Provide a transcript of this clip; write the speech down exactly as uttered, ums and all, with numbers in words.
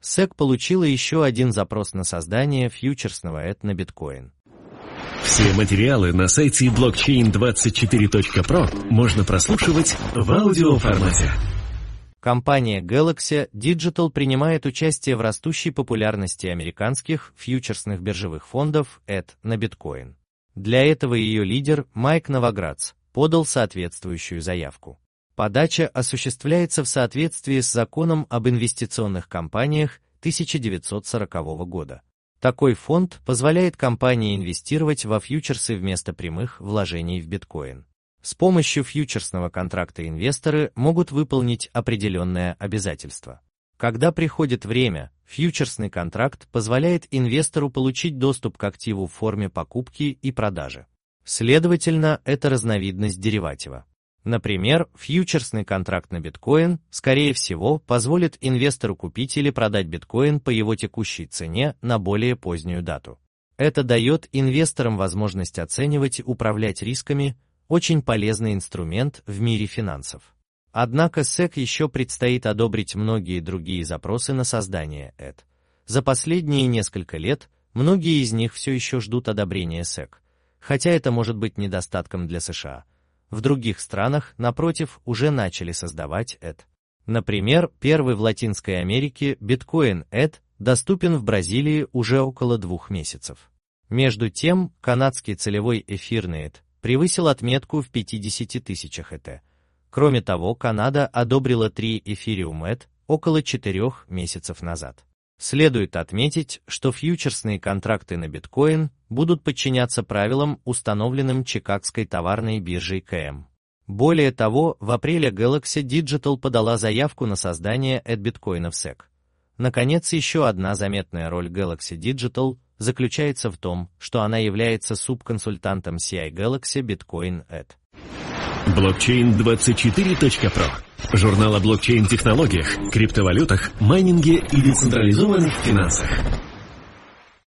сэк получила еще один запрос на создание фьючерсного и ти на биткоин. Все материалы на сайте блокчейн двадцать четыре точка про можно прослушивать в аудиоформате. Компания Galaxy Digital принимает участие в растущей популярности американских фьючерсных биржевых фондов и ти на биткоин. Для этого ее лидер Майк Новоградц подал соответствующую заявку. Подача осуществляется в соответствии с законом об инвестиционных компаниях тысяча девятьсот сорокового года. Такой фонд позволяет компании инвестировать во фьючерсы вместо прямых вложений в биткоин. С помощью фьючерсного контракта инвесторы могут выполнить определенное обязательство. Когда приходит время, фьючерсный контракт позволяет инвестору получить доступ к активу в форме покупки и продажи. Следовательно, это разновидность дериватива. Например, фьючерсный контракт на биткоин, скорее всего, позволит инвестору купить или продать биткоин по его текущей цене на более позднюю дату. Это дает инвесторам возможность оценивать и управлять рисками, очень полезный инструмент в мире финансов. Однако сэк еще предстоит одобрить многие другие запросы на создание и ти. За последние несколько лет многие из них все еще ждут одобрения сэк, хотя это может быть недостатком для США. В других странах, напротив, уже начали создавать и ти. Например, первый в Латинской Америке биткоин и ти доступен в Бразилии уже около двух месяцев. Между тем, канадский целевой эфирный и ти превысил отметку в пятидесяти тысячах и ти. Кроме того, Канада одобрила три эфириум и ти около четырех месяцев назад. Следует отметить, что фьючерсные контракты на биткоин будут подчиняться правилам, установленным Чикагской товарной биржей ка эм. Более того, в апреле Galaxy Digital подала заявку на создание и ти биткоина в сэк. Наконец, еще одна заметная роль Galaxy Digital заключается в том, что она является субконсультантом си ай Galaxy Bitcoin и ти. блокчейн двадцать четыре точка про. Журнал о блокчейн-технологиях, криптовалютах, майнинге и децентрализованных финансах.